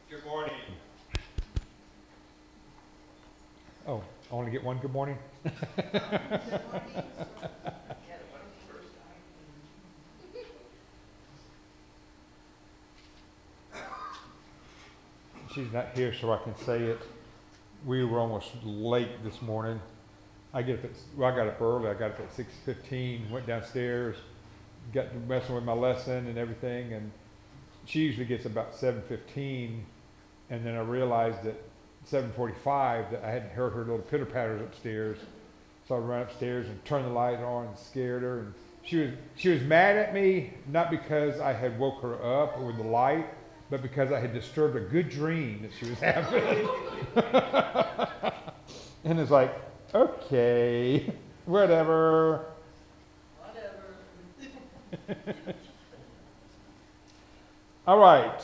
Good morning. Oh, I only get one good morning? She's not here, so I can say it. We were almost late this morning. I got up early. I got up at 6:15, went downstairs, got to messing with my lesson and everything, and she usually gets about 7:15, and then I realized at 7:45 that I hadn't heard her little pitter patters upstairs. So I ran upstairs and turned the light on and scared her, and she was mad at me, not because I had woke her up with the light, but because I had disturbed a good dream that she was having. And it's like, okay, whatever. All right.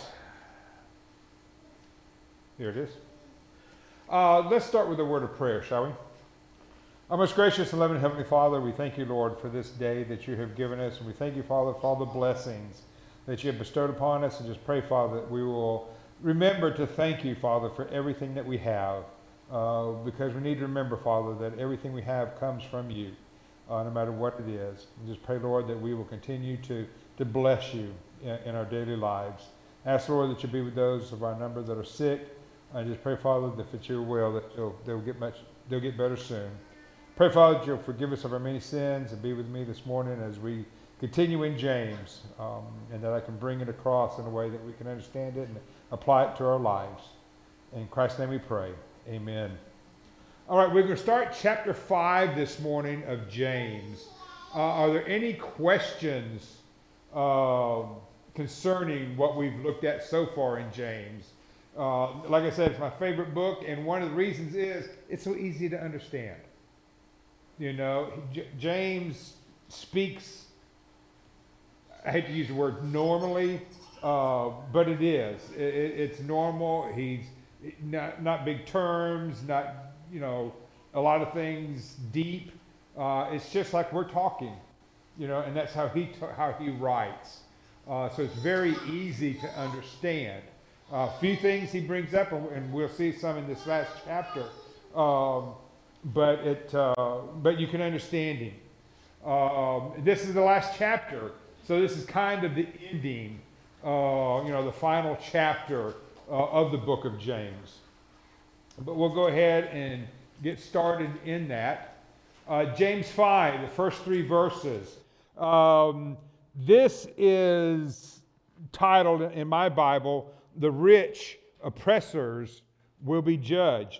Here it is. Let's start with a word of prayer, shall we? Our most gracious and loving Heavenly Father, we thank you, Lord, for this day that you have given us. And we thank you, Father, for all the blessings that you have bestowed upon us. And just pray, Father, that we will remember to thank you, Father, for everything that we have. Because we need to remember, Father, that everything we have comes from you, no matter what it is. And just pray, Lord, that we will continue to bless you in our daily lives. Ask, Lord, that you be with those of our number that are sick. I just pray, Father, that if it's your will, that they'll get better soon. Pray, Father, that you'll forgive us of our many sins and be with me this morning as we continue in James, and that I can bring it across in a way that we can understand it and apply it to our lives. In Christ's name we pray. Amen. All right, we're going to start chapter 5 this morning of James. Are there any questions concerning what we've looked at so far in James? Like I said, it's my favorite book, and one of the reasons is it's so easy to understand. You know, James speaks, I hate to use the word normally, but it is. It's normal. He's not big terms, not, you know, a lot of things deep. It's just like we're talking, you know, and that's how he writes. So it's very easy to understand. A few things he brings up, and we'll see some in this last chapter. But you can understand him. This is the last chapter, so this is kind of the ending, the final chapter of the book of James. But we'll go ahead and get started in that. James 5, the first 3 verses. This is titled in my Bible, "The Rich Oppressors Will Be Judged."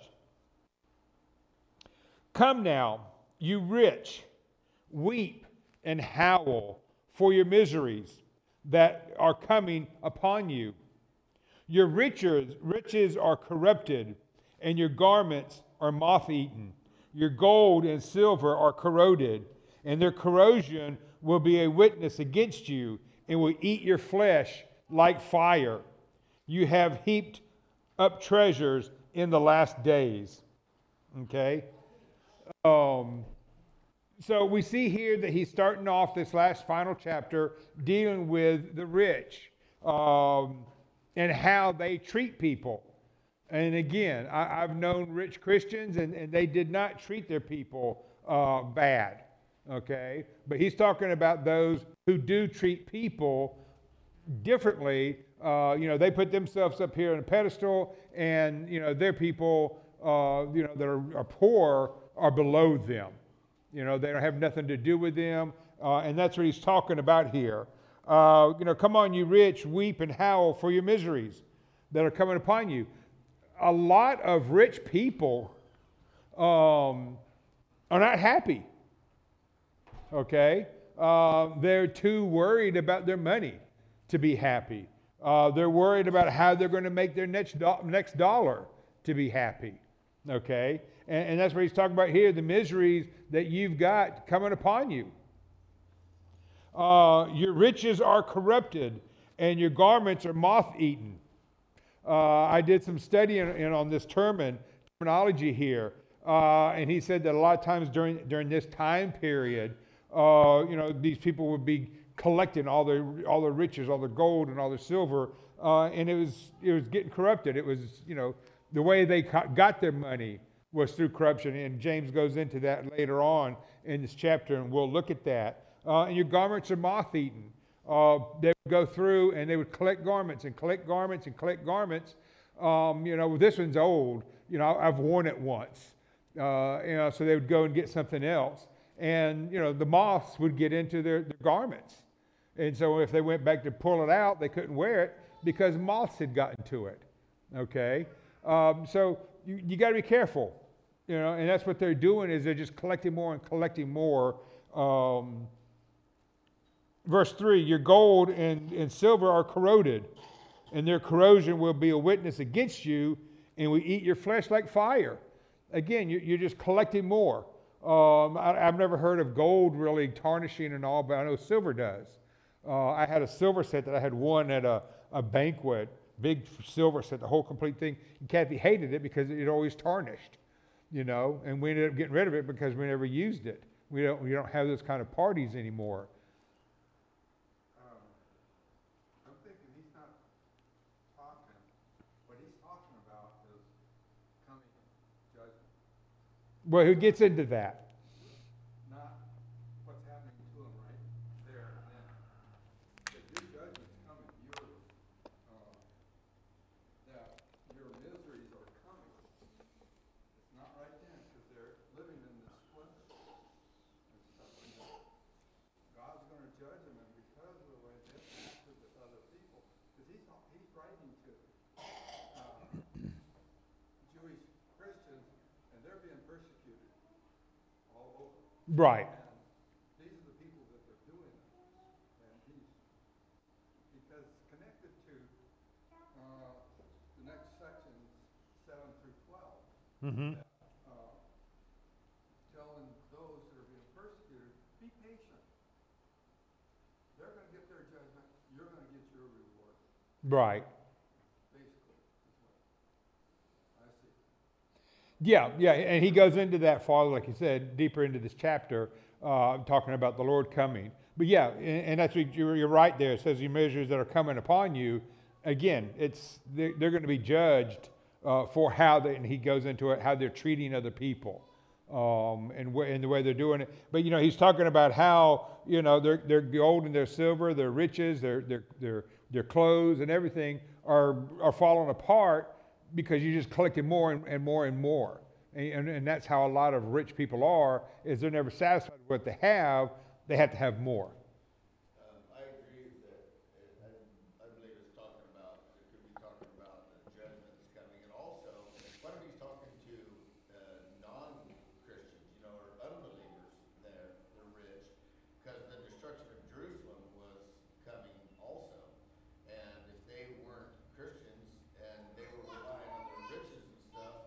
Come now, you rich, weep and howl for your miseries that are coming upon you. Your riches are corrupted, and your garments are moth-eaten. Your gold and silver are corroded, and their corrosion will be a witness against you and will eat your flesh like fire. You have heaped up treasures in the last days. Okay? So we see here that he's starting off this last final chapter dealing with the rich and how they treat people. And again, I've known rich Christians and they did not treat their people bad. Okay? But he's talking about those who do treat people differently. They put themselves up here on a pedestal, and their people that are poor are below them. They don't have nothing to do with them. And that's what he's talking about here. Come on, you rich, weep and howl for your miseries that are coming upon you. A lot of rich people are not happy. Okay? They're too worried about their money to be happy. They're worried about how they're going to make their next dollar to be happy. Okay? And that's what he's talking about here, the miseries that you've got coming upon you. Your riches are corrupted, and your garments are moth-eaten. I did some studying on this terminology here, and he said that a lot of times during this time period, these people would be collecting all their riches, all their gold and all their silver and it was getting corrupted. It was, the way they got their money was through corruption, and James goes into that later on in this chapter, and we'll look at that. And your garments are moth-eaten. They would go through and they would collect garments and collect garments and collect garments. This one's old. I've worn it once. So they would go and get something else. And, the moths would get into their garments. And so if they went back to pull it out, they couldn't wear it because moths had gotten to it. Okay? So you got to be careful. And that's what they're doing, is they're just collecting more and collecting more. Verse 3, your gold and silver are corroded, and their corrosion will be a witness against you, and we eat your flesh like fire. Again, you're just collecting more. I've never heard of gold really tarnishing and all, but I know silver does. I had a silver set that I had won at a banquet, big silver set, the whole complete thing. And Kathy hated it because it always tarnished, and we ended up getting rid of it because we never used it. We don't have those kind of parties anymore. I'm thinking he's not talking. What he's talking about is coming judgment, Well, who gets into that? not what's happening to him right there and then. But your judgment's coming. Your miseries are coming. It's not right then because they're living in this splendor and stuff. God's going to judge them, and because of the way they've acted with other people, because he's writing to Jewish Christians, and they're being persecuted all over. Right. And these are the people that they're doing it. And because connected to the next section, 7 through 12, Mm-hmm. telling those that are being persecuted, be patient. They're going to get their judgment. You're going to get your reward. Right. Basically, is what I see. Yeah, and he goes into that farther, like you said, deeper into this chapter, talking about the Lord coming. But yeah, and that's what you're right there. It says the measures that are coming upon you. Again, they're going to be judged for how they, and he goes into it, how they're treating other people, and the way they're doing it. But he's talking about how their gold and their silver, their riches, their clothes and everything are falling apart because you're just collecting more and more and more. And that's how a lot of rich people are, is they're never satisfied with what they have to have more. I agree that I believe it's talking about, it could be talking about the judgment that's coming, and also, what if he's talking to non-Christians, or unbelievers there, they're rich, because the destruction of Jerusalem was coming also, and if they weren't Christians and they were relying on their riches and stuff,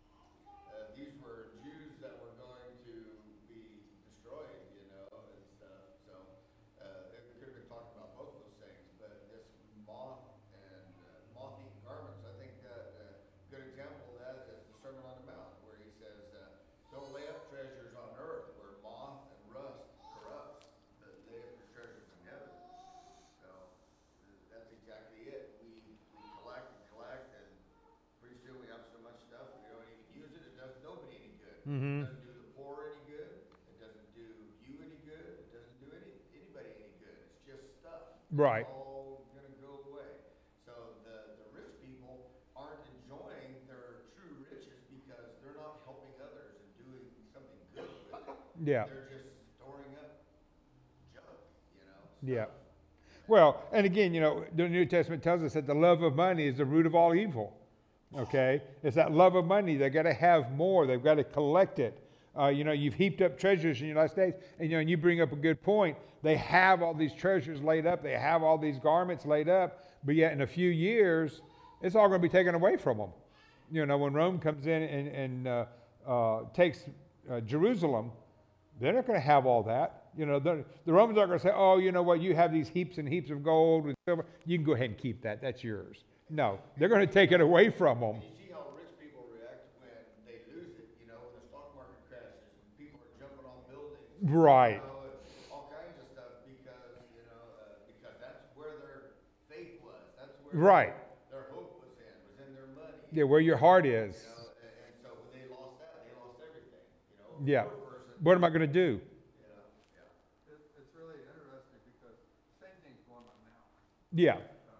these were Jews that were going to be destroyed, and stuff. So it could have been talking about both those things. But this moth and moth-eaten garments, I think that a good example of that is the Sermon on the Mount, where he says, "Don't lay up treasures on earth where moth and rust corrupts, but lay up your treasures in heaven." So that's exactly it. We collect and pretty soon we have so much stuff we don't even use it. It does nobody any good. Mm-hmm. It doesn't do the poor any good. It doesn't do you any good. It doesn't do anybody any good. It's just stuff. Right. It's all going to go away. So the rich people aren't enjoying their true riches because they're not helping others and doing something good with it. Yeah. They're just storing up junk, Yeah. stuff. Well, and again, the New Testament tells us that the love of money is the root of all evil. Okay? It's that love of money. They've got to have more. They've got to collect it. You've heaped up treasures in your last days. And, you bring up a good point. They have all these treasures laid up. They have all these garments laid up. But yet in a few years, it's all going to be taken away from them. When Rome comes in and takes Jerusalem, they're not going to have all that. The Romans aren't going to say, "Oh, you know what? You have these heaps and heaps of gold and silver. You can go ahead and keep that. That's yours." No, they're going to take it away from them. You see how rich people react when they lose it, when the stock market crashes and people are jumping on buildings. Right. And all kinds of stuff because that's where their faith was. That's where Right. their hope was in their money. Yeah, where your heart is. You know, and so when they lost that, they lost everything. You know, a Yeah. poor person, What am I going to do? you know, yeah. It's really interesting because same thing's going on now. Yeah.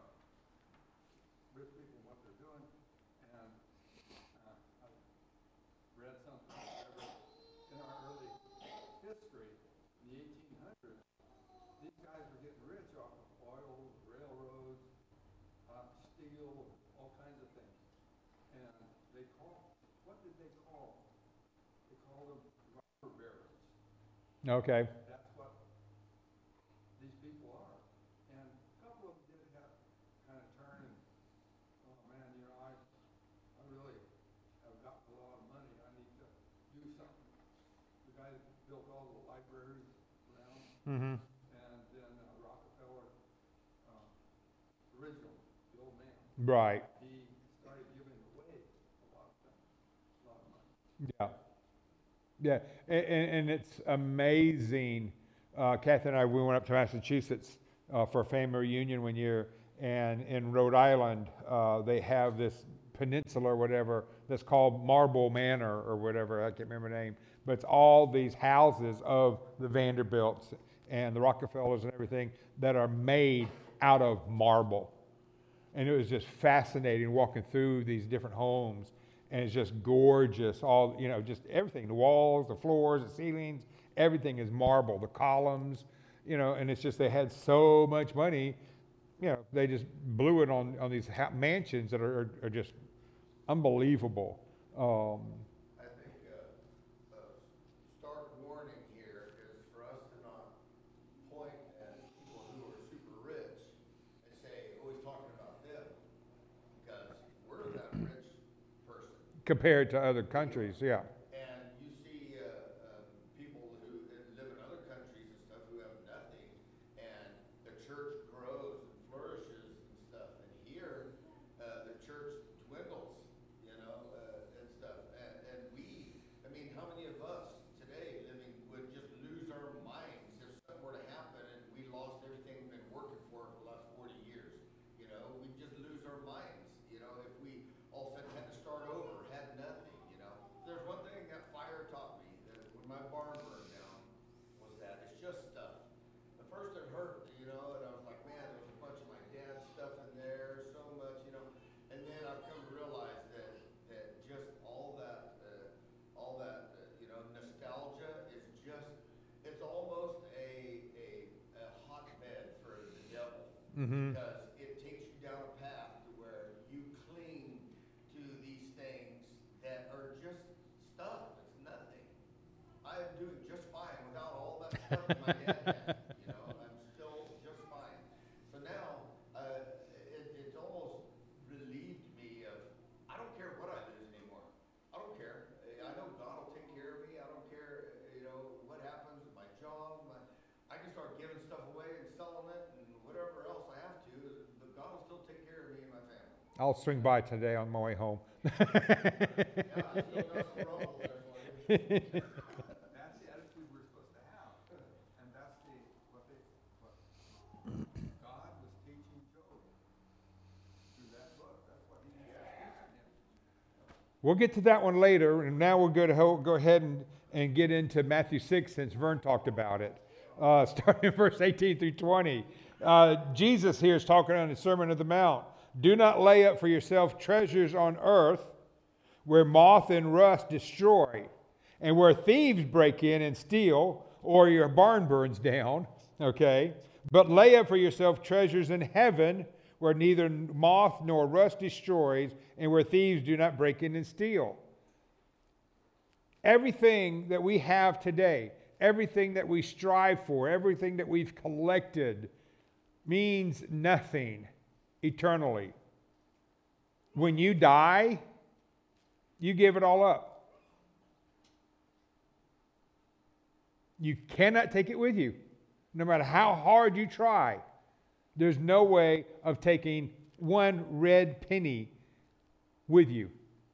Rich people, what they're doing, and I read something in our early history, in the 1800s, these guys were getting rich off of oil, railroads, steel, all kinds of things. And what did they call them? They called them robber barons. Okay. That's what these people are. And a couple of them did have kind of turn and, oh man, I really have gotten a lot of money. I need to do something. The guy that built all the libraries around, Mm-hmm. and then Rockefeller, original, the old man, Right. he started giving away a lot of things, a lot of money. Yeah. Yeah. And it's amazing. Kathy and I, we went up to Massachusetts for a family reunion one year, and in Rhode Island, they have this peninsula or whatever that's called Marble Manor or whatever. I can't remember the name, but it's all these houses of the Vanderbilts and the Rockefellers and everything that are made out of marble. And it was just fascinating walking through these different homes, and it's just gorgeous. All, you know, just everything, the walls, the floors, the ceilings, everything is marble, the columns, you know, and it's just, they had so much money, you know, they just blew it on these mansions that are just unbelievable. I think a stark warning here is for us to not point at people who are super rich and say, always talking about them, because we're that rich person. Compared to other countries, yeah. And you see people who live in other countries and stuff who have nothing, and the church grows and flourishes and stuff. And here, the church dwindles, you know, and stuff. And we, I mean, how many of us today living would just lose our minds if something were to happen and we lost everything we've been working for the last 40 years? You know, we'd just lose our minds, you know, if we all of a sudden had to start over, had nothing, you know. There's one thing that fire taught me, that when my barn burned down, was that it's just stuff. At first it hurt, you know, and I was like, man, there was a bunch of my dad's stuff in there, so much, you know. And then I've come to realize that just all that, you know, nostalgia is just, it's almost a hotbed for the devil. Mm-hmm. Because it takes you down a path to where you cling to these things that are just stuff. It's nothing. I am doing just fine without all that stuff in my dad had. You know, I'm still just fine. So now, it's almost relieved me of, I don't care what I lose anymore. I don't care. I know God will take care of me. I don't care, you know, what happens with my job. I can start giving stuff away and selling it and whatever else I have to, but God will still take care of me and my family. I'll swing by today on my way home. Yeah, I still got some rubble there for you. That's the attitude we're supposed to have, and that's what God was teaching Job through that book. That's what he was teaching him. We'll get to that one later, and now we're going to go ahead and get into Matthew 6 since Vern talked about it. Starting in verse 18 through 20. Jesus here is talking on the Sermon on the Mount. Do not lay up for yourself treasures on earth where moth and rust destroy, and where thieves break in and steal, or your barn burns down. Okay? But lay up for yourself treasures in heaven where neither moth nor rust destroys, and where thieves do not break in and steal. Everything that we have today, everything that we strive for, everything that we've collected means nothing eternally. When you die, you give it all up. You cannot take it with you. No matter how hard you try, there's no way of taking one red penny with you.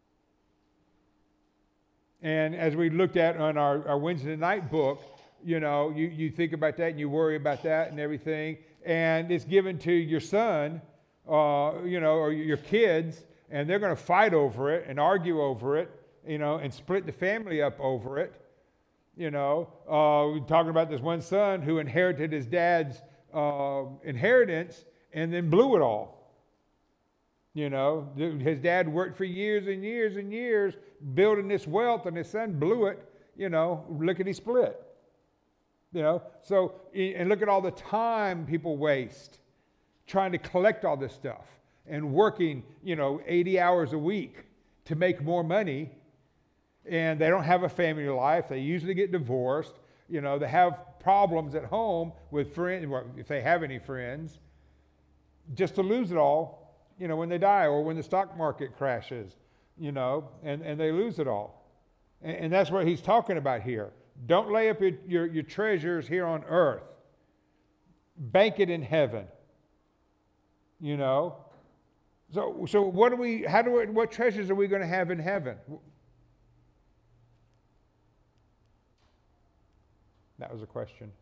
And as we looked at on our Wednesday night book, you know, you think about that and you worry about that and everything. And it's given to your son or your kids, and they're going to fight over it and argue over it, and split the family up over it. We're talking about this one son who inherited his dad's inheritance and then blew it all. His dad worked for years and years and years building this wealth, and his son blew it, lickety split. So, and look at all the time people waste trying to collect all this stuff and working, 80 hours a week to make more money. And they don't have a family life. They usually get divorced. They have problems at home with friends, if they have any friends, just to lose it all, when they die or when the stock market crashes, and they lose it all. And that's what he's talking about here. Don't lay up your treasures here on earth. Bank it in heaven. So what treasures are we going to have in heaven? That was a question.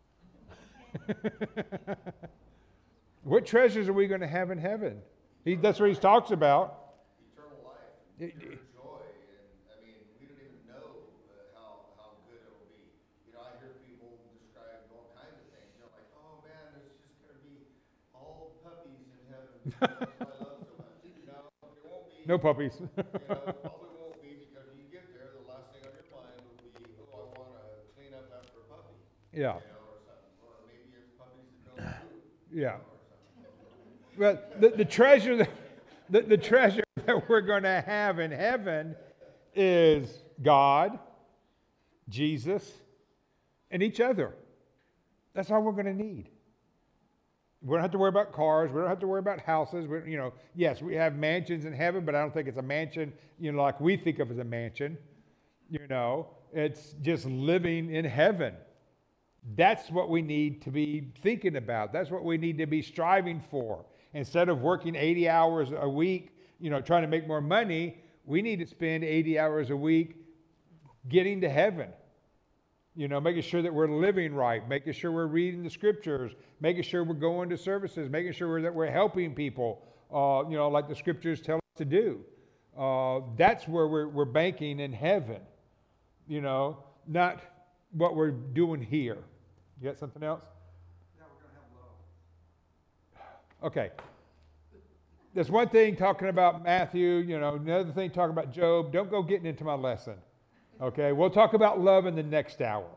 What treasures are we going to have in heaven? That's what he talks about. Eternal life, pure joy, and we don't even know how good it'll be. I hear people describe all kinds of things. Like, oh man, there's just going to be all puppies in heaven. That's what I love so much. There won't be. No puppies. Probably won't be, because when you get there, the last thing on your mind will be, oh, I want to clean up after a puppy. Yeah. Or something. Or maybe it's puppies that don't poop. Yeah. But the treasure the treasure that we're going to have in heaven is God, Jesus, and each other. That's all we're going to need. We don't have to worry about cars. We don't have to worry about houses. Yes, we have mansions in heaven, but I don't think it's a mansion, like we think of as a mansion. It's just living in heaven. That's what we need to be thinking about. That's what we need to be striving for. Instead of working 80 hours a week, trying to make more money, we need to spend 80 hours a week getting to heaven. Making sure that we're living right, making sure we're reading the scriptures, making sure we're going to services, making sure that we're helping people, like the scriptures tell us to do. That's where we're banking in heaven, not what we're doing here. You got something else? Yeah, we're going to have love. Okay. There's one thing talking about Matthew, another thing talking about Job. Don't go getting into my lesson. Okay, we'll talk about love in the next hour.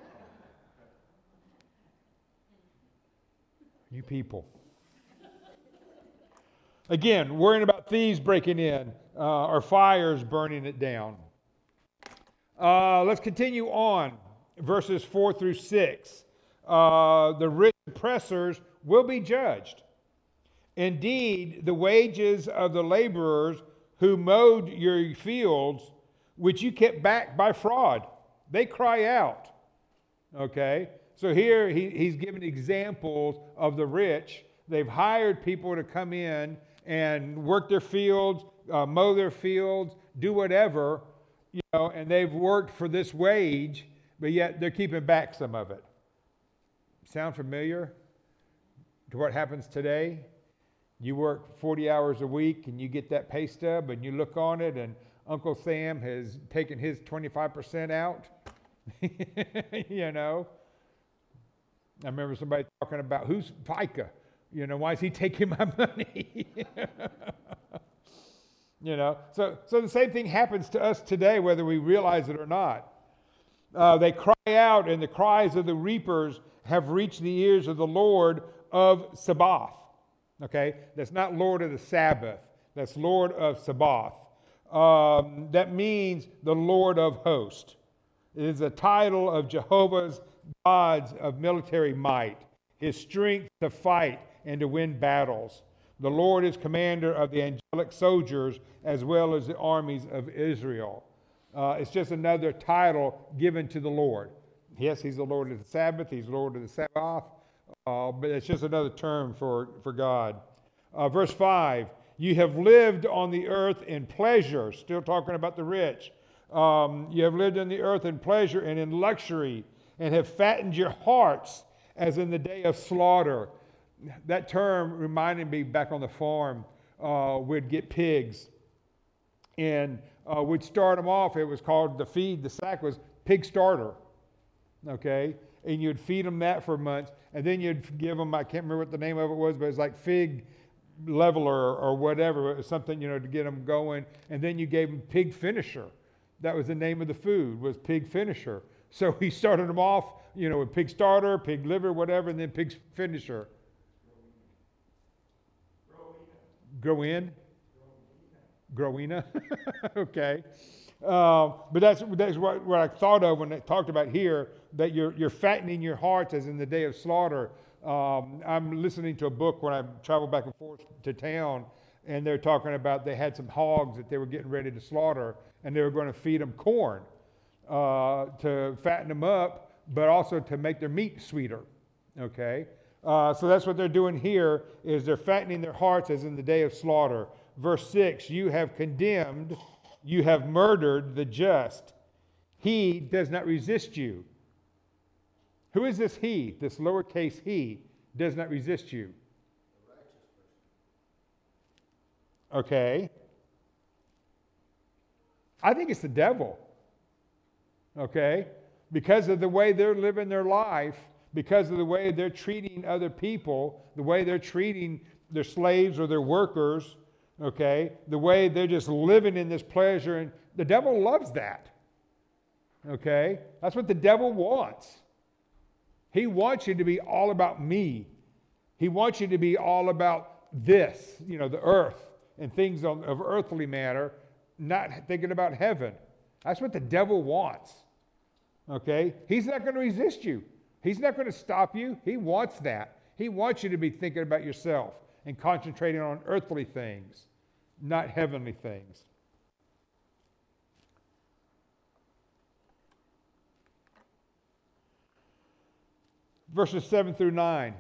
You people. Again, worrying about thieves breaking in or fires burning it down. Let's continue on. Verses 4 through 6. The rich oppressors will be judged. Indeed, the wages of the laborers who mowed your fields, which you kept back by fraud, they cry out. Okay? So here he's giving examples of the rich. They've hired people to come in and work their fields, mow their fields, do whatever, and they've worked for this wage, but yet they're keeping back some of it. Sound familiar to what happens today? You work 40 hours a week and you get that pay stub and you look on it and Uncle Sam has taken his 25% out. I remember somebody talking about, who's FICA? Why is he taking my money? So the same thing happens to us today, whether we realize it or not. They cry out, and the cries of the reapers have reached the ears of the Lord of Sabaoth. Okay, that's not Lord of the Sabbath. That's Lord of Sabaoth. That means the Lord of hosts. It is a title of Jehovah's gods of military might, his strength to fight and to win battles. The Lord is commander of the angelic soldiers as well as the armies of Israel. It's just another title given to the Lord. Yes, he's the Lord of the Sabbath. He's Lord of the Sabbath. But it's just another term for God. Verse 5, you have lived on the earth in pleasure. Still talking about the rich. You have lived on the earth in pleasure and in luxury, and have fattened your hearts as in the day of slaughter. that term reminded me back on the farm, we'd get pigs and we'd start them off. It was called the feed, the sack was pig starter, okay? And you'd feed them that for months, and then you'd give them, I can't remember what the name of it was, but it was like fig leveler or whatever. It was something, to get them going. And then you gave them pig finisher. That was the name of the food, was pig finisher. So he started them off, with pig starter, pig liver, whatever, and then pig finisher. Growina. Okay. But that's what I thought of when it talked about here, that you're fattening your hearts as in the day of slaughter. I'm listening to a book when I travel back and forth to town, and they're talking about they had some hogs that they were getting ready to slaughter, and they were going to feed them corn to fatten them up, but also to make their meat sweeter. Okay? So that's what they're doing here, is they're fattening their hearts as in the day of slaughter. Verse 6, you have condemned, you have murdered the just. He does not resist you. Who is this he? This lowercase he does not resist you. Okay. I think it's the devil. Okay? Because of the way they're living their life, because of the way they're treating other people, the way they're treating their slaves or their workers, okay? The way they're just living in this pleasure, and the devil loves that. Okay? That's what the devil wants. He wants you to be all about me. He wants you to be all about this, the earth and things of earthly matter, not thinking about heaven. That's what the devil wants. Okay? He's not going to resist you. He's not going to stop you. He wants that. He wants you to be thinking about yourself and concentrating on earthly things, not heavenly things. Verses 7 through 9.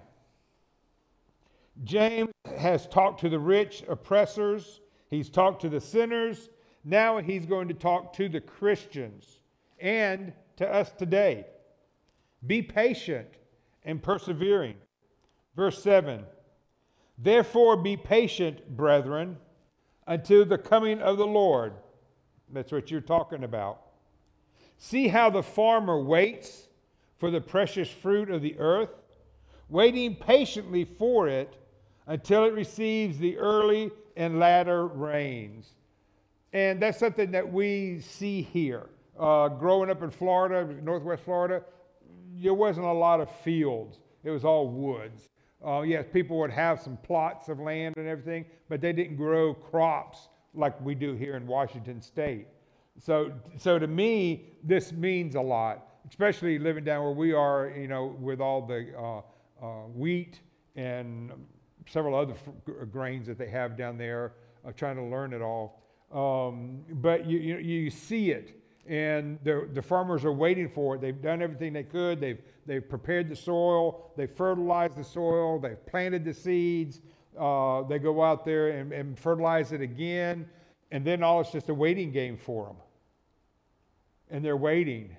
James has talked to the rich oppressors. He's talked to the sinners. Now he's going to talk to the Christians and to us today. Be patient and persevering. Verse 7. Therefore be patient, brethren, until the coming of the Lord. That's what you're talking about. See how the farmer waits for the precious fruit of the earth, waiting patiently for it until it receives the early and latter rains. And that's something that we see here. Growing up in Florida, Northwest Florida, there wasn't a lot of fields. It was all woods. Yes, people would have some plots of land and everything, but they didn't grow crops like we do here in Washington State. So to me, this means a lot, especially living down where we are, with all the wheat and several other grains that they have down there, trying to learn it all. But you see it, and the farmers are waiting for it. They've done everything they could. They've prepared the soil. They've fertilized the soil. They've planted the seeds. They go out there and fertilize it again, and then all it's just a waiting game for them. And they're waiting.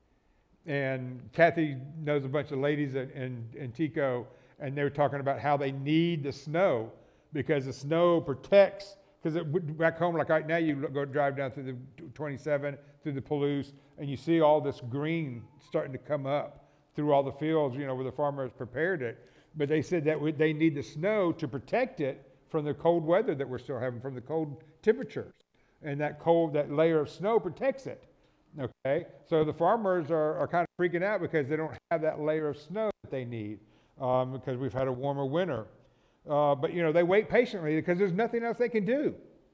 And Kathy knows a bunch of ladies in Tico, and they were talking about how they need the snow because the snow protects. Because back home, like right now, you go drive down through the 27, through the Palouse, and you see all this green starting to come up through all the fields, where the farmers prepared it. But they said that they need the snow to protect it from the cold weather that we're still having, from the cold temperatures. And that layer of snow protects it. Okay? So the farmers are kind of freaking out because they don't have that layer of snow that they need because we've had a warmer winter. But they wait patiently because there's nothing else they can do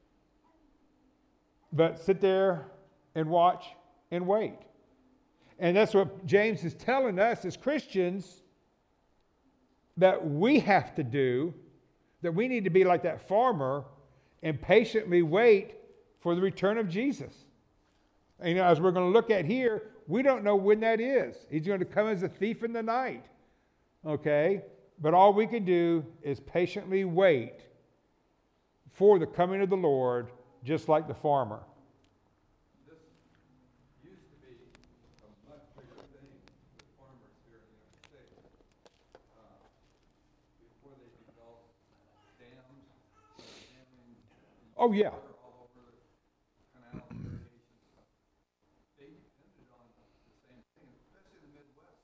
but sit there and watch and wait. And that's what James is telling us as Christians that we have to do, that we need to be like that farmer and patiently wait for the return of Jesus. And as we're going to look at here, we don't know when that is. He's going to come as a thief in the night. Okay? But all we can do is patiently wait for the coming of the Lord, just like the farmer. This used to be a much bigger thing with farmers here in the United States. Before they Oh, yeah. water all over the canal irrigation stuff. They depended on the same thing, especially the Midwest.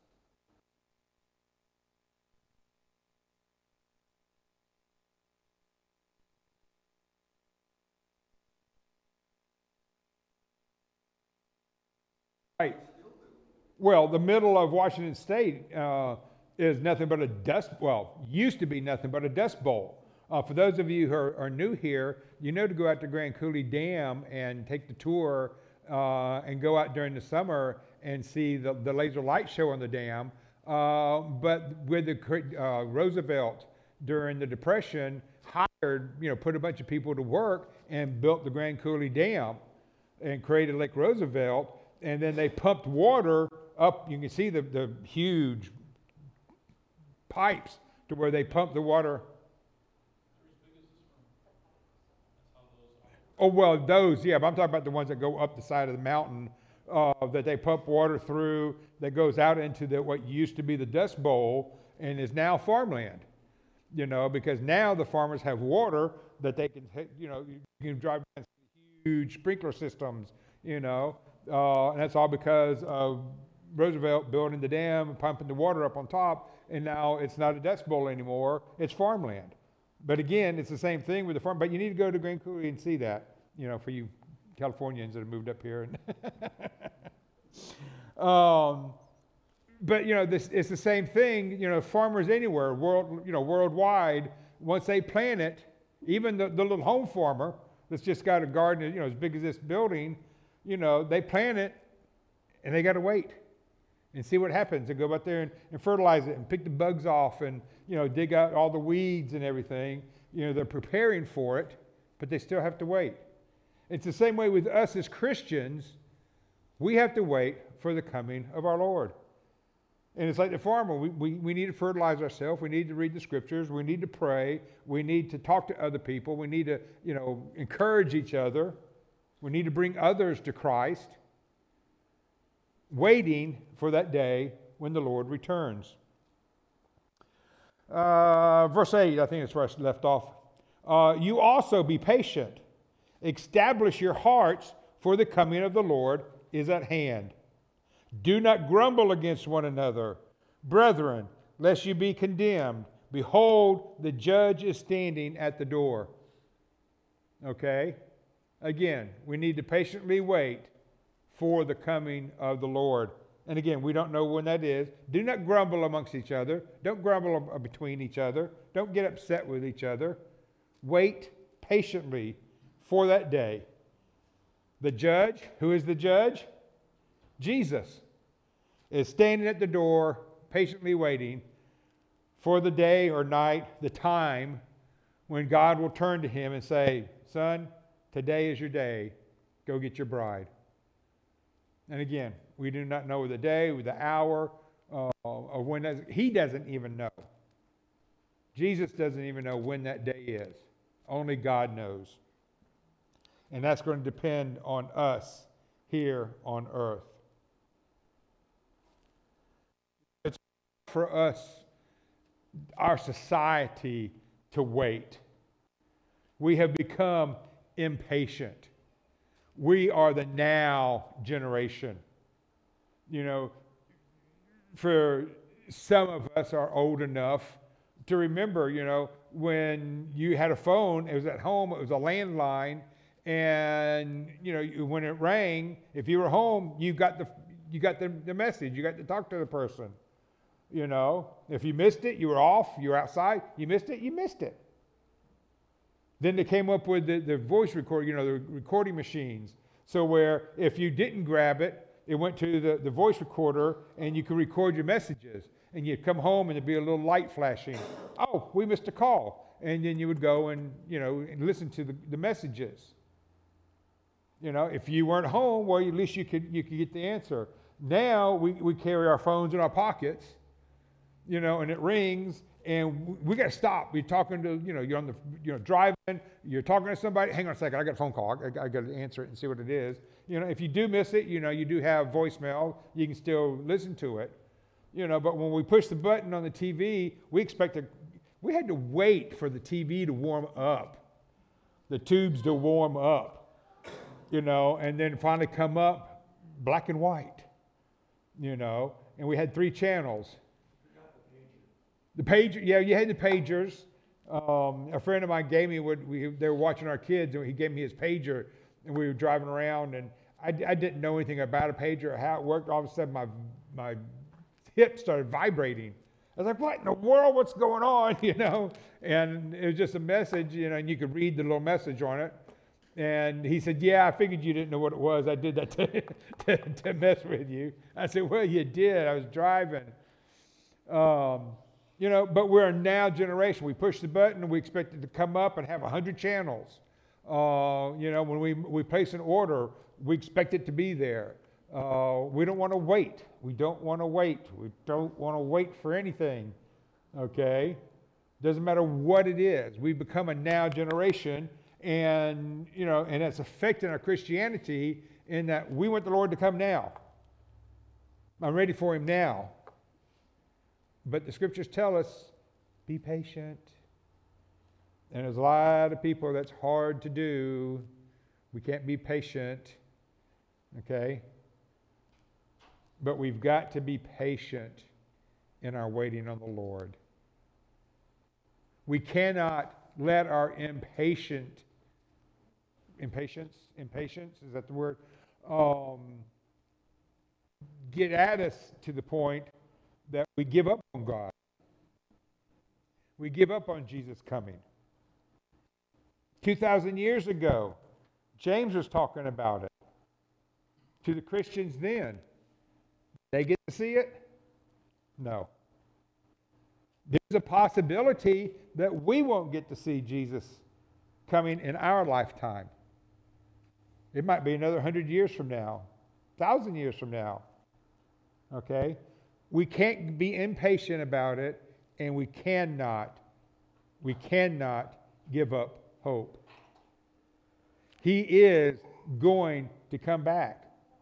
Right. Well, the middle of Washington State is nothing but a dust, well, used to be nothing but a dust bowl. For those of you who are new here, you know to go out to Grand Coulee Dam and take the tour and go out during the summer and see the laser light show on the dam. But with the Roosevelt during the Depression hired, put a bunch of people to work and built the Grand Coulee Dam and created Lake Roosevelt. And then they pumped water up. You can see the huge pipes to where they pump the water. Oh, well, those, yeah, but I'm talking about the ones that go up the side of the mountain that they pump water through that goes out into what used to be the Dust Bowl and is now farmland, because now the farmers have water that they can, you can drive down huge sprinkler systems, and that's all because of Roosevelt building the dam and pumping the water up on top, and now it's not a Dust Bowl anymore, it's farmland. But again, it's the same thing with the farm, but you need to go to Grand Coulee and see that, for you Californians that have moved up here. But, it's the same thing, farmers anywhere, worldwide, once they plant it, even the little home farmer that's just got a garden, as big as this building, they plant it and they got to wait and see what happens and go out there and fertilize it and pick the bugs off and, dig out all the weeds and everything. They're preparing for it, but they still have to wait. It's the same way with us as Christians. We have to wait for the coming of our Lord. And it's like the farmer. We need to fertilize ourselves. We need to read the scriptures. We need to pray. We need to talk to other people. We need to, encourage each other. We need to bring others to Christ, waiting for that day when the Lord returns. Verse 8, I think that's where I left off. You also be patient. Establish your hearts, for the coming of the Lord is at hand. Do not grumble against one another, brethren, lest you be condemned. Behold, the judge is standing at the door. Okay? Again, we need to patiently wait for the coming of the Lord. And again, we don't know when that is. Do not grumble amongst each other. Don't grumble between each other. Don't get upset with each other. Wait patiently for that day. The judge, who is the judge? Jesus is standing at the door, patiently waiting for the day or night, the time when God will turn to him and say, son, today is your day. Go get your bride. And again, we do not know the day, the hour, or when. He doesn't even know. Jesus doesn't even know when that day is. Only God knows. And that's going to depend on us here on earth. It's for us, our society, to wait. We have become impatient. We are the now generation. For some of us are old enough to remember, when you had a phone, it was at home, it was a landline, and, when it rang, if you were home, you got the message, you got to talk to the person. If you missed it, you were off, you were outside, you missed it, you missed it. Then they came up with the voice recorder, the recording machines. So where if you didn't grab it, it went to the voice recorder and you could record your messages. And you'd come home and there'd be a little light flashing. Oh, we missed a call. And then you would go and, and listen to the messages. If you weren't home, well, at least you could get the answer. Now we carry our phones in our pockets, and it rings. And we got to stop. We're talking to, you're on the, driving, you're talking to somebody. Hang on a second, I got a phone call. I got to answer it and see what it is. If you do miss it, you do have voicemail. You can still listen to it. But when we push the button on the TV, we had to wait for the TV to warm up. the tubes to warm up, and then finally come up black and white, and we had 3 channels. The pager, yeah, you had the pagers. A friend of mine gave me they were watching our kids, and he gave me his pager, and we were driving around, and I didn't know anything about a pager or how it worked. All of a sudden, my hip started vibrating. I was like, what in the world? What's going on? And it was just a message, and you could read the little message on it. And he said, yeah, I figured you didn't know what it was. I did that to mess with you. I said, well, you did. I was driving. But we're a now generation. We push the button and we expect it to come up and have 100 channels. When we place an order, we expect it to be there. We don't want to wait. We don't want to wait. We don't want to wait for anything. Okay? Doesn't matter what it is. We've become a now generation, and it's affecting our Christianity in that we want the Lord to come now. I'm ready for him now. But the scriptures tell us, be patient. And there's a lot of people that's hard to do. We can't be patient. Okay? But we've got to be patient in our waiting on the Lord. We cannot let our impatience, is that the word? Get at us to the point that we give up on God. We give up on Jesus coming. 2,000 years ago, James was talking about it to the Christians then. They get to see it? No. There's a possibility that we won't get to see Jesus coming in our lifetime. It might be another 100 years from now, 1,000 years from now. Okay? We can't be impatient about it, and we cannot give up hope. He is going to come back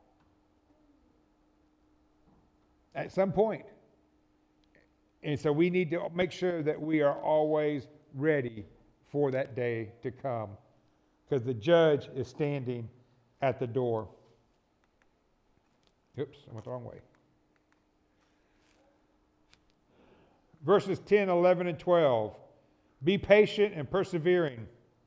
at some point. And so we need to make sure that we are always ready for that day to come, because the judge is standing at the door. Oops, I went the wrong way. Verses 10, 11, and 12. Be patient and persevering.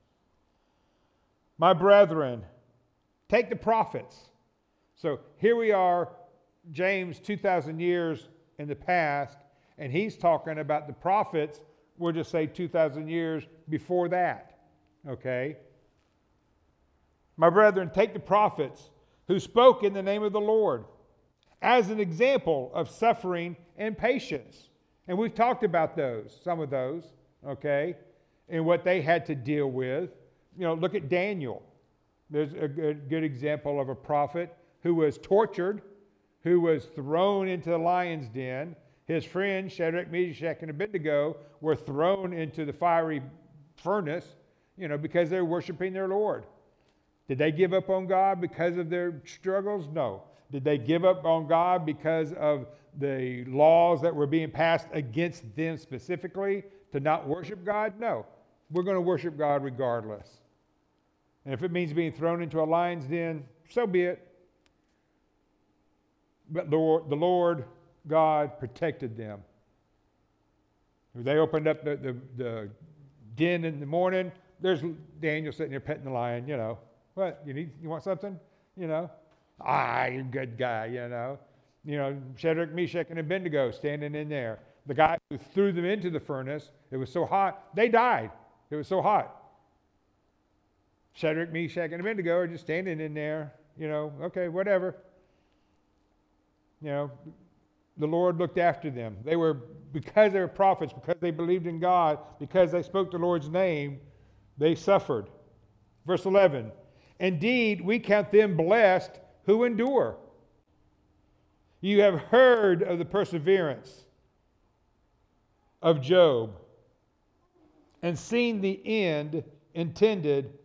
My brethren, take the prophets. So here we are, James, 2,000 years in the past, and he's talking about the prophets, we'll just say 2,000 years before that. Okay? My brethren, take the prophets who spoke in the name of the Lord as an example of suffering and patience. And we've talked about those, some of those, okay, and what they had to deal with. Look at Daniel. There's a good example of a prophet who was tortured, who was thrown into the lion's den. His friends, Shadrach, Meshach, and Abednego, were thrown into the fiery furnace, because they were worshiping their Lord. Did they give up on God because of their struggles? No. Did they give up on God because of the laws that were being passed against them specifically to not worship God? No. We're going to worship God regardless. And if it means being thrown into a lion's den, so be it. But the Lord God protected them. They opened up the den in the morning. There's Daniel sitting there petting the lion, What? You want something? You're a good guy, Shadrach, Meshach, and Abednego standing in there. The guy who threw them into the furnace, it was so hot, they died. It was so hot. Shadrach, Meshach, and Abednego are just standing in there, okay, whatever. The Lord looked after them. Because they were prophets, because they believed in God, because they spoke the Lord's name, they suffered. Verse 11, indeed, we count them blessed who endure. You have heard of the perseverance of Job and seen the end intended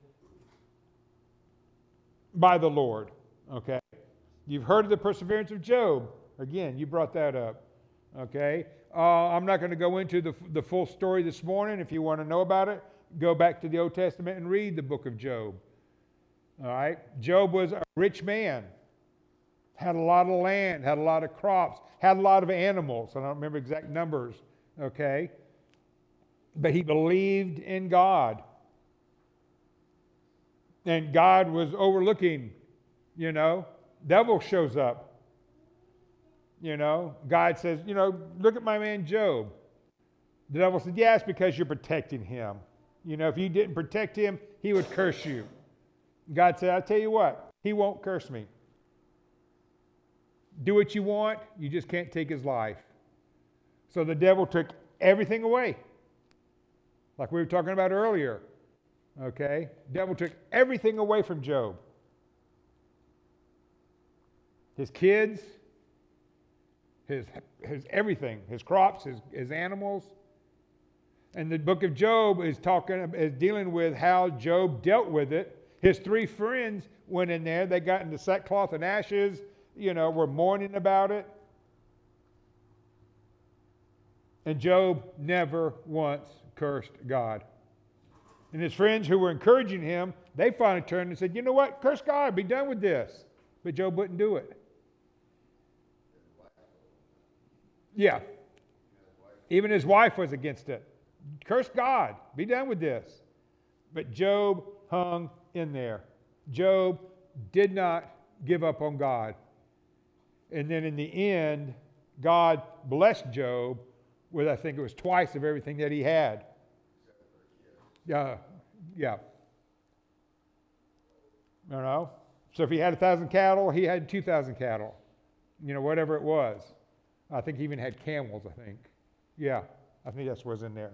by the Lord. Okay? You've heard of the perseverance of Job. Again, you brought that up. Okay? I'm not going to go into the full story this morning if you want to know about it, go back to the Old Testament and read the book of Job. All right? Job was a rich man, had a lot of land, had a lot of crops, had a lot of animals. I don't remember exact numbers, okay? But he believed in God. And God was overlooking, you know. Devil shows up. You know, God says, you know, look at my man Job. The devil said, yes, because you're protecting him. You know, if you didn't protect him, he would curse you. God said, I'll tell you what, he won't curse me. Do what you want, you just can't take his life. So the devil took everything away. Like we were talking about earlier. Okay? Devil took everything away from Job. His kids, his everything, his crops, his animals. And the book of Job is dealing with how Job dealt with it. His 3 friends went in there. They got into sackcloth and ashes, you know, were mourning about it. And Job never once cursed God. And his friends who were encouraging him, they finally turned and said, you know what, curse God, be done with this. But Job wouldn't do it. Yeah. Even his wife was against it. Curse God, be done with this. But Job hung in there. Job did not give up on God. And then in the end, God blessed Job with, I think it was twice of everything that he had. Yeah. You know? So if he had 1,000 cattle, he had 2,000 cattle. You know, whatever it was. I think he even had camels, I think. Yeah, I think that's what's in there.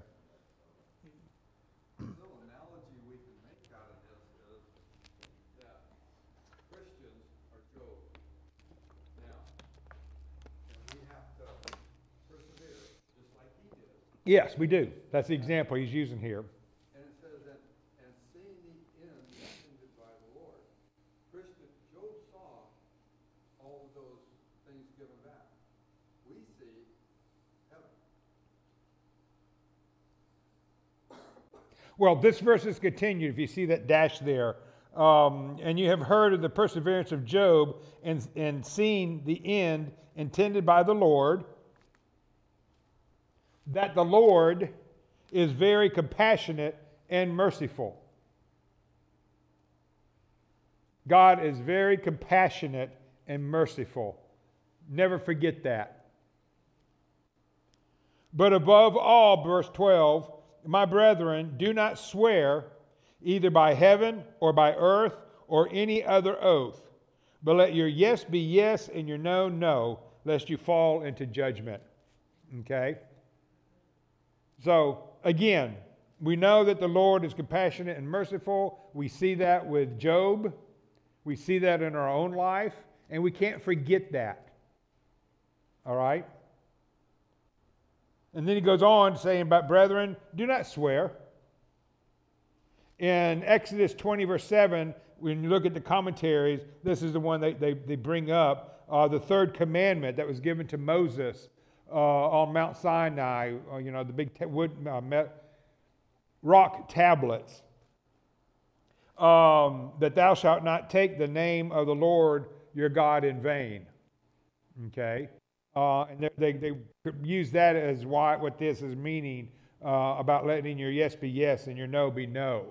The little analogy we can make out of this is that Christians are Job. Now, and we have to persevere just like he did. Yes, we do. That's the example he's using here. And it says that, and seeing the end intended by the Lord. Job saw all of those things given back. We see heaven. Well, this verse is continued, if you see that dash there. And you have heard of the perseverance of Job and seen the end intended by the Lord, that the Lord is very compassionate and merciful. God is very compassionate and merciful. Never forget that. But above all, verse 12, my brethren, do not swear either by heaven or by earth or any other oath, but let your yes be yes and your no, no, lest you fall into judgment. Okay? So, again, we know that the Lord is compassionate and merciful. We see that with Job. We see that in our own life, and we can't forget that. All right? And then he goes on saying, but brethren, do not swear. In Exodus 20, verse 7, when you look at the commentaries, this is the one they bring up, the third commandment that was given to Moses on Mount Sinai, you know, the big rock tablets, that thou shalt not take the name of the Lord your God in vain. Okay? And they use that as what this is meaning about letting your yes be yes and your no be no.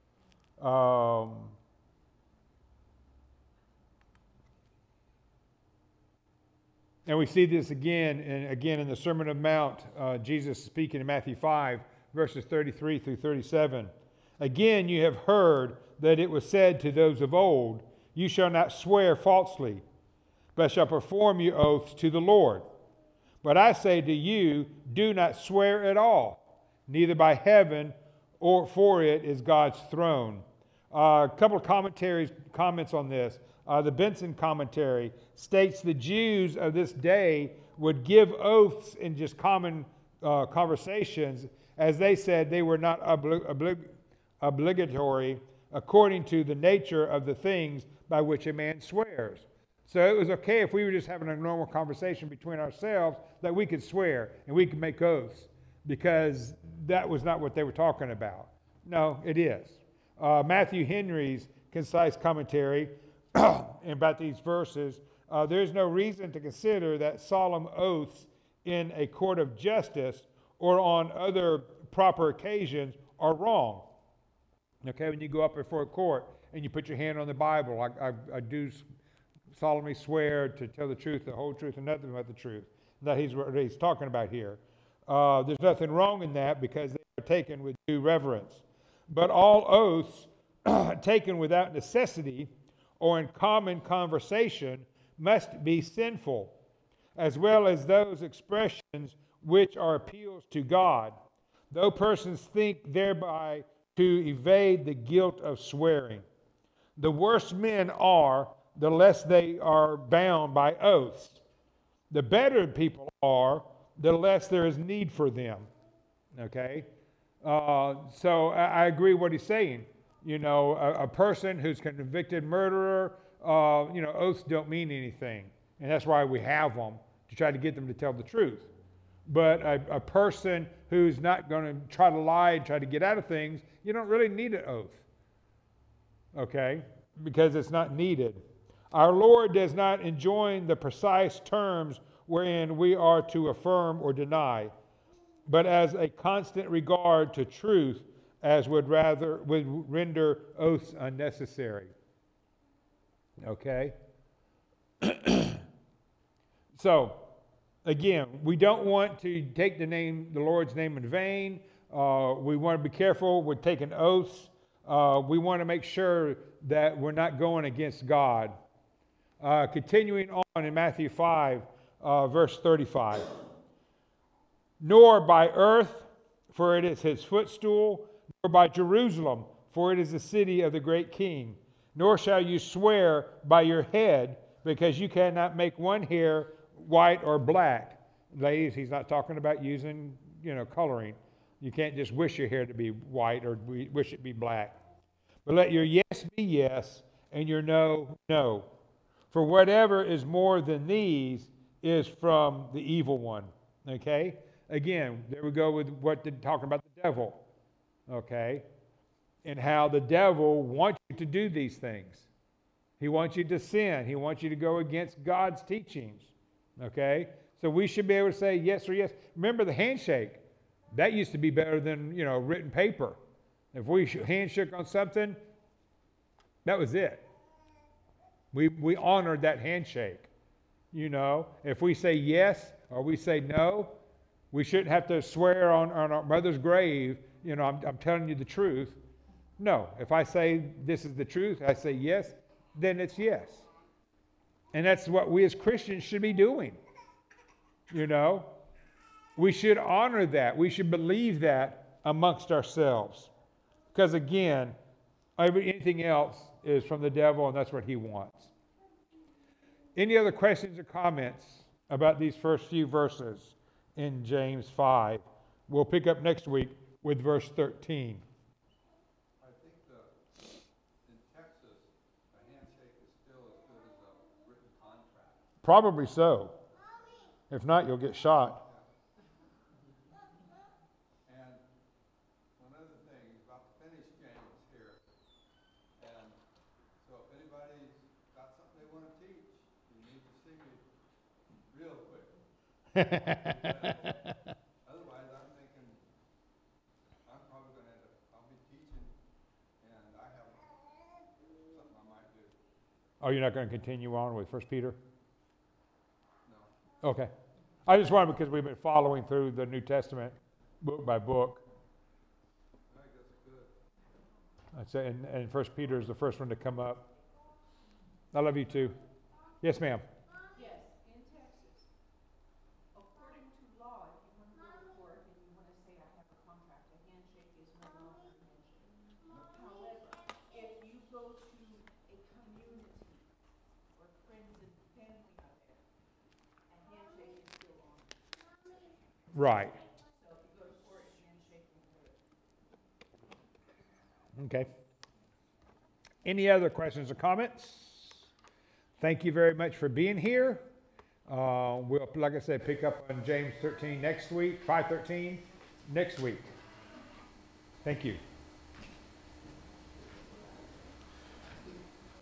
And we see this again in the Sermon on the Mount, Jesus speaking in Matthew 5, verses 33 through 37. Again, you have heard that it was said to those of old, you shall not swear falsely, but shall perform your oaths to the Lord. But I say to you, do not swear at all, neither by heaven or for it is God's throne. A couple of comments on this. The Benson commentary states the Jews of this day would give oaths in just common conversations, as they said they were not obligatory according to the nature of the things by which a man swears. So it was okay if we were just having a normal conversation between ourselves that we could swear and we could make oaths, because that was not what they were talking about. No, it is. Matthew Henry's concise commentary about these verses, there's no reason to consider that solemn oaths in a court of justice or on other proper occasions are wrong. Okay, when you go up before a court and you put your hand on the Bible, I do solemnly swear to tell the truth, the whole truth, and nothing but the truth. That he's what he's talking about here. There's nothing wrong in that because they are taken with due reverence. But all oaths taken without necessity or in common conversation must be sinful, as well as those expressions which are appeals to God, though persons think thereby to evade the guilt of swearing. The worse men are, the less they are bound by oaths. The better people are, the less there is need for them. Okay? So I agree what he's saying. You know, a person who's a convicted murderer, oaths don't mean anything. And that's why we have them, to try to get them to tell the truth. But a person who's not going to try to lie and try to get out of things, you don't really need an oath. Okay? Because it's not needed. Our Lord does not enjoin the precise terms wherein we are to affirm or deny, but as a constant regard to truth, as would render oaths unnecessary. Okay? So, again, we don't want to take the Lord's name in vain. We want to be careful with taking oaths. We want to make sure that we're not going against God. Continuing on in Matthew 5, verse 35. Nor by earth, for it is his footstool, nor by Jerusalem, for it is the city of the great king. Nor shall you swear by your head, because you cannot make one hair white or black. Ladies, he's not talking about using, coloring. You can't just wish your hair to be white or wish it be black. But let your yes be yes, and your no, no. For whatever is more than these is from the evil one. Okay? Again, there we go with talking about the devil. Okay? And how the devil wants you to do these things. He wants you to sin. He wants you to go against God's teachings. Okay? So we should be able to say yes or yes. Remember the handshake. That used to be better than, written paper. If we handshook on something, that was it. We honored that handshake. If we say yes or we say no, we shouldn't have to swear on our mother's grave, I'm telling you the truth. No, if I say this is the truth, I say yes, then it's yes. And that's what we as Christians should be doing. We should honor that. We should believe that amongst ourselves. Because again, anything else is from the devil, and that's what he wants. Any other questions or comments about these first few verses in James 5? We'll pick up next week with verse 13. I think in Texas, a handshake is still as good as a written contract. Probably so. If not, you'll get shot. And one other thing, he's about to finish James here. And so if anybody's got something they want to teach, you need to see me real quick. Otherwise, I'm thinking I'm probably going to I'll be teaching, and I have something I might do. Oh, you're not going to continue on with 1 Peter? No. Okay. I just wanted, because we've been following through the New Testament book by book. I think that's good. I'd say, and 1 Peter is the first one to come up. I love you too. Yes, ma'am. Yes, in Texas, according to law, if you want to go to court and you want to say I have a contract, a handshake is no longer a handshake. However, if you go to a community where friends and family are there, a handshake is still on. Right. So if you go to court, a handshake will hurt. Okay. Any other questions or comments? Thank you very much for being here. We'll, like I said, pick up on James 13 next week, 5:13 next week. Thank you.